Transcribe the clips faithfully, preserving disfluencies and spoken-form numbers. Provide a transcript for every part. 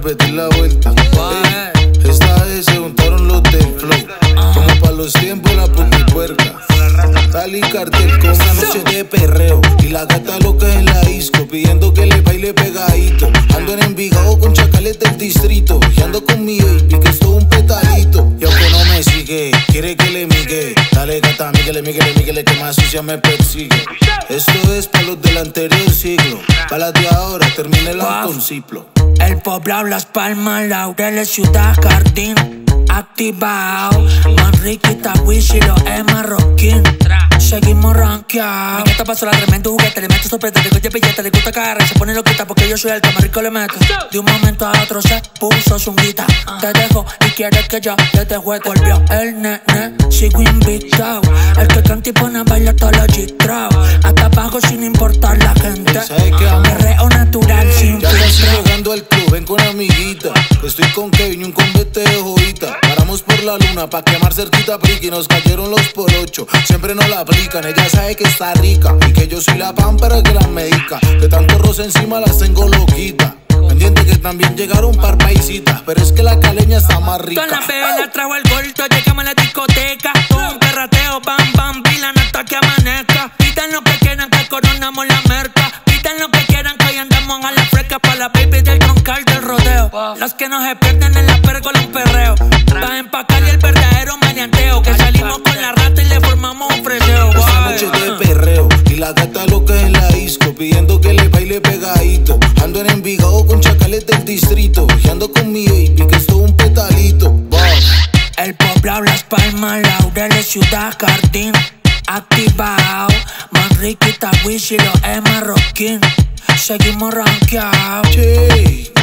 repetir la vuelta. Ey, esta vez se juntaron los del flow, como pa' los tiempos la puerca. Cali Cartel con una noche de perreo y la gata loca en la disco, pidiendo que le baile pegadito. Ando en Envigado con chacales del distrito y ando con mi baby que es todo un petalito. Y aunque no me sigue, quiere que le migue. Dale gata, míguele, míguele, míguele, que más sucia me persigue. Esto es pa' los del anterior siglo, pa' las de ahora, termine el autociclo. El Poblado, Las Palmas, Laureles, Ciudad Jardín, activado. Manriquita, Wish y los es marroquín. Seguimos rankeados. Mi gata pasó la tremendo juguete, le meto sorpresa, le coge billete, le gusta cagar, se pone loquita porque yo soy el que más rico le meto. De un momento a otro se puso zunguita. Te dejo y quieres que yo te te juegue. Volvió el nene, sigo invitado. El que canta y pone a bailar todos los chitraos. Hasta abajo sin importar la gente. Perreo natural sin ya casi llegando al club, ven con amiguita. Estoy con Kevin y un convete de jovita. Paramos por la luna pa' quemar cerquita pricky. Nos cayeron los por ocho, siempre nos la aplican. Ella sabe que está rica y que yo soy la pámpara que la medica. De tanto roce encima las tengo loquita. Pendiente que también llegaron par paisitas, pero es que la caleña está más rica. Toda la bebé la trajo al gordo, llegamos a la discoteca. Todo un perrateo, bam, bam, pilan hasta que amanezca. Pidan lo que quieran que coronamos la merca. Pidan lo que quieran que hoy andamos a la fresca. Pa' la baby del troncal del rodeo. Las que no se pierden en la pérgola un perreo. Pa' empacar y el verdadero medianteo. Que salimos con la rata y le formamos un freseo. Esta noche de perreo y la gata loca en la disco, pidiendo que le baile pegadito. Ando en Envigado con chacales del distrito y ando con mi baby que es todo un petalito. Wow. El Poblado, Las Palmas, Laureles, Ciudad Jardín, activado. Manriquita, Wish y los es marroquín. Seguimos rankeados. Che.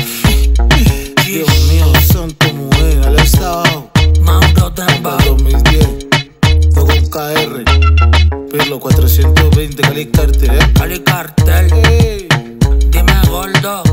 Dios mío, santo mujer, al estado Mauro Demba dos mil diez, Fuego K R, Perlo cuatrocientos veinte, Cali Cartel, ¿eh? Cali Cartel. Hey. Dime gordo.